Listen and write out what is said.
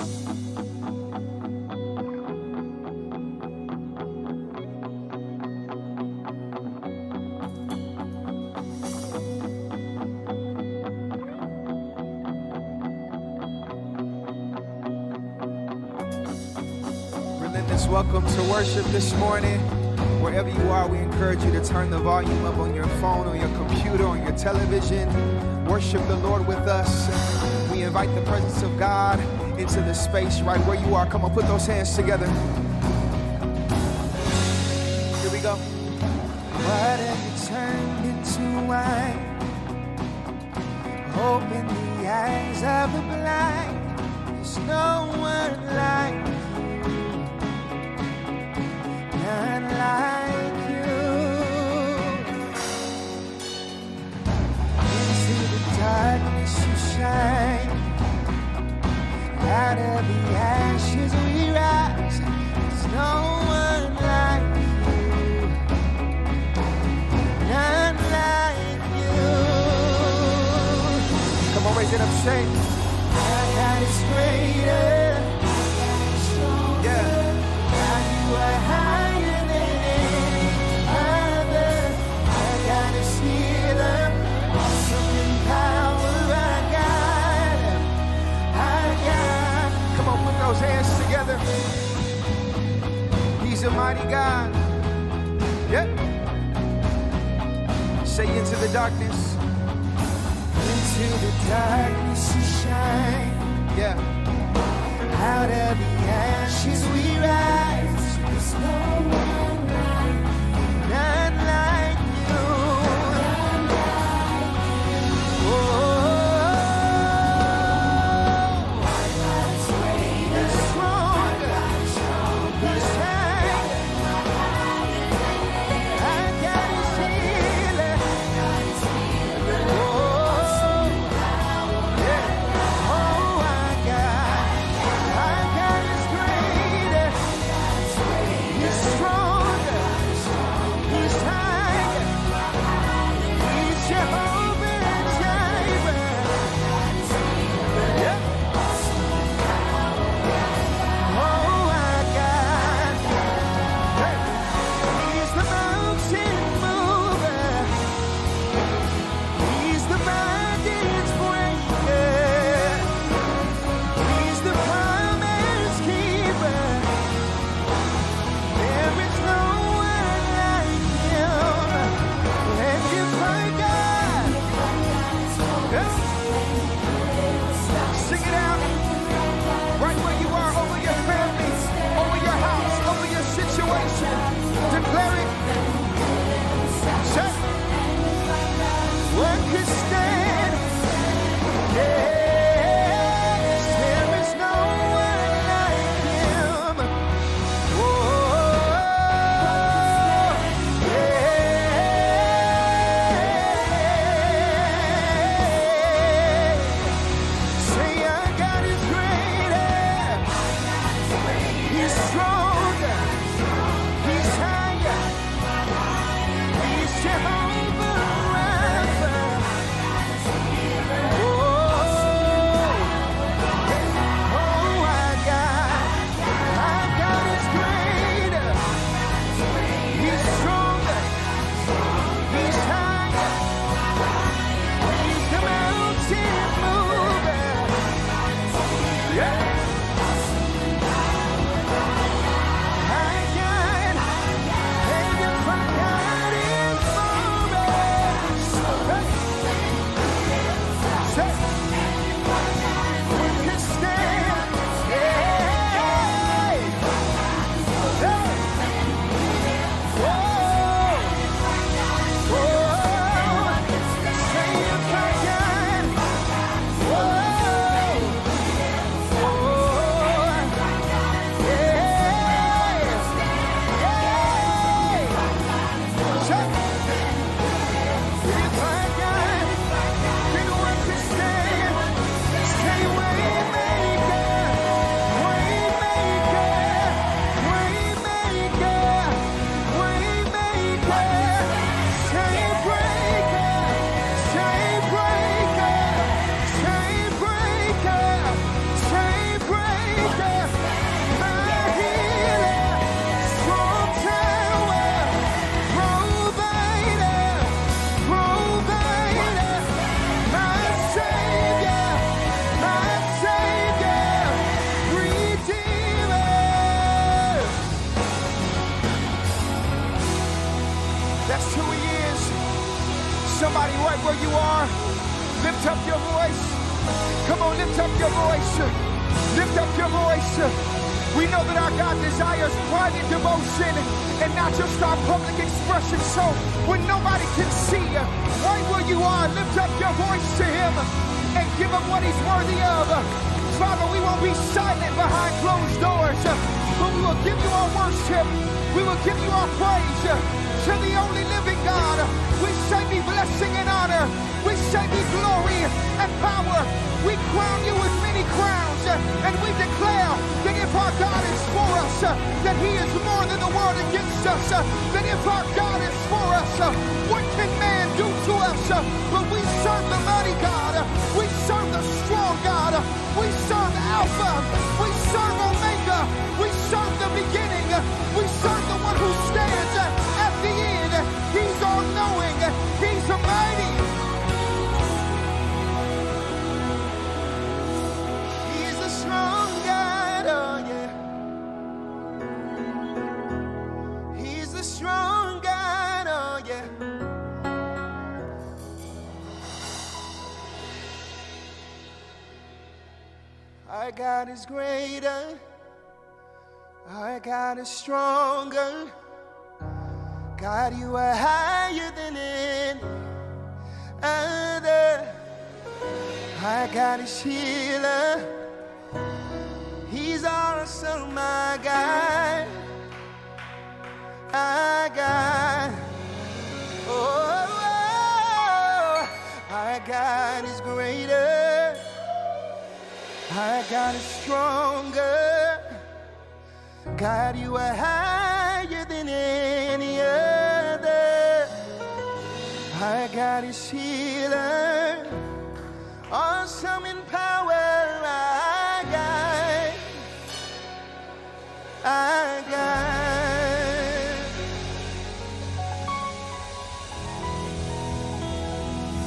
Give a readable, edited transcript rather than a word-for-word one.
Welcome to worship this morning. Wherever you are, we encourage you to turn the volume up on your phone, on your computer, on your television. Worship the Lord with us. We invite the presence of God into the space right where you are. Come on, put those hands together. Here we go. Water turned into wine. Open the eyes of the blind. There's no one like you. None like you. Into the darkness you shine. Out of the ashes we rise. There's no one like you. None like you. Come on, raise it up, say. Our God is greater. Yeah. God, you are higher. Hands together. He's a mighty God. Yep. Say into the darkness. Into the darkness you shine. Yeah. Out of the ashes we rise. There's no one like you. None like you. None like you. Oh. Strong. are, lift up your voice. Come on, lift up your voice. Lift up your voice. We know that our God desires private devotion and not just our public expression. So when nobody can see you, right where you are, lift up your voice to him and give him what he's worthy of. Father, we won't be silent behind closed doors, but we will give you our worship. We will give you our praise to the only living God. We say be blessing and honor. We say be glory and power. We crown you with many crowns, and we declare that if our God is for us, that he is more than the world against us. That if our God is for us, what can man do to us? But we serve the mighty God. We serve the strong God. We serve Alpha. We serve Omega. We serve the beginning. We serve the one who stands at the end. He's all-knowing. He's mighty. He's a strong God, oh yeah. He's a strong God, oh yeah. Our God is greater. Our God is stronger. God, you are higher than any other. Our God is healer. He's awesome, my God. Our God. Oh, our God is greater. Our God is stronger. God, you are higher than any other. Our God is healer. Awesome.